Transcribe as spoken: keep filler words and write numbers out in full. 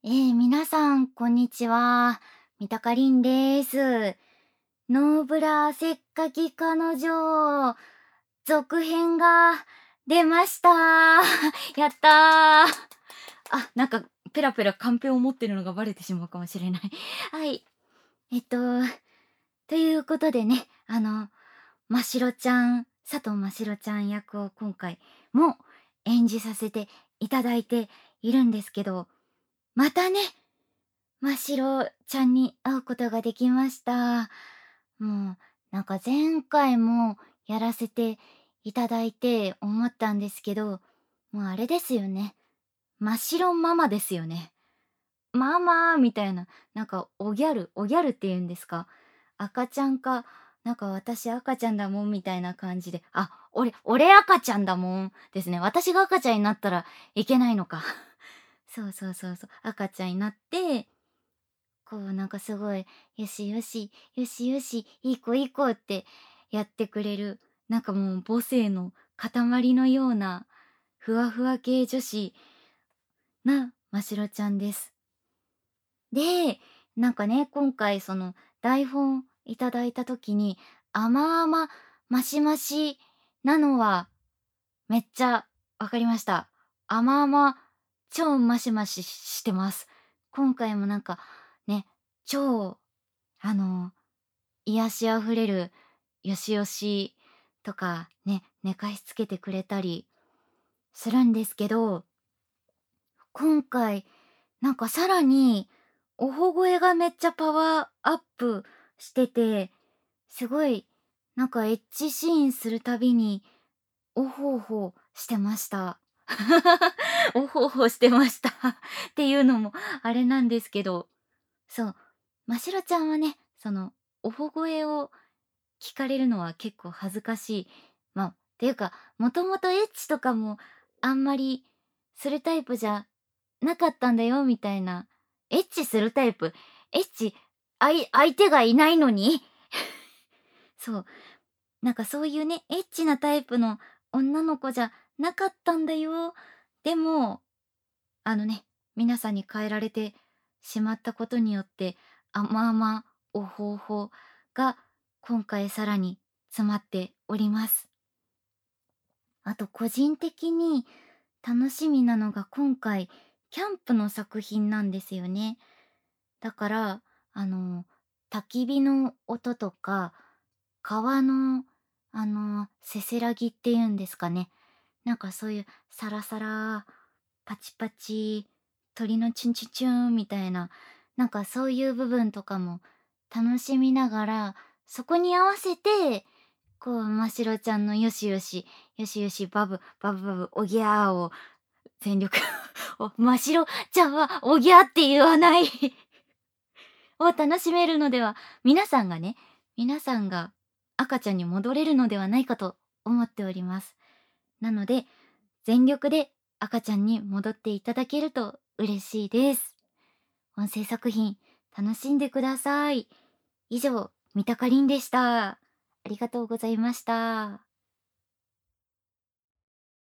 えー、皆さん、こんにちは。三鷹凛です。ノーブラせっかき彼女、続編が出ました。やったー。あ、なんか、ペラペラカンペを持ってるのがバレてしまうかもしれない。はい。えっと、ということでね、あの、ましろちゃん、佐藤ましろちゃん役を今回も演じさせていただいているんですけど、またね、ましろちゃんに会うことができました。もう、なんか前回もやらせていただいて思ったんですけど、もうあれですよね。ましろママですよね。ママみたいな、なんかおギャル、おギャルって言うんですか？赤ちゃんか、なんか私赤ちゃんだもんみたいな感じで、あ、俺、俺赤ちゃんだもんですね。私が赤ちゃんになったらいけないのか。そうそうそうそう。赤ちゃんになってこうなんかすごい、よしよし、よしよし、いい子いい子ってやってくれる、なんかもう母性の塊のような、ふわふわ系女子なましろちゃんです。で、なんかね、今回その台本いただいた時に、甘々マシマシなのはめっちゃわかりました。甘々超マシマシしてます。今回もなんかね、超あの、癒しあふれるよしよしとかね、寝かしつけてくれたりするんですけど、今回なんかさらにおほ声がめっちゃパワーアップしてて、すごいなんかエッチシーンするたびにおほおほしてました。おほおほしてましたっていうのもあれなんですけど、そう、ましろちゃんはね、そのおほ声を聞かれるのは結構恥ずかしい。まあ、っていうか、もともとエッチとかもあんまりするタイプじゃなかったんだよみたいな。エッチするタイプ？エッチ、あい相手がいないのに？そう、なんかそういうね、エッチなタイプの女の子じゃなかったんだよ。でも、あのね、皆さんに変えられてしまったことによって、あまあまあ、おほおほが今回さらに詰まっております。あと個人的に楽しみなのが今回、キャンプの作品なんですよね。だから、あの、焚き火の音とか、川の、あの、せせらぎっていうんですかね。なんかそういうサラサラ、パチパチ、鳥のチュンチュンチュンみたいな、なんかそういう部分とかも楽しみながら、そこに合わせて、こう、ましろちゃんのよしよし、よしよし、バブ、バブバブ、おぎゃーを全力お、ましろちゃんはおぎゃーって言わないを楽しめるのでは、皆さんがね、皆さんが赤ちゃんに戻れるのではないかと思っております。なので、全力で赤ちゃんに戻っていただけると嬉しいです。音声作品楽しんでください。以上、三鷹凛でした。ありがとうございました。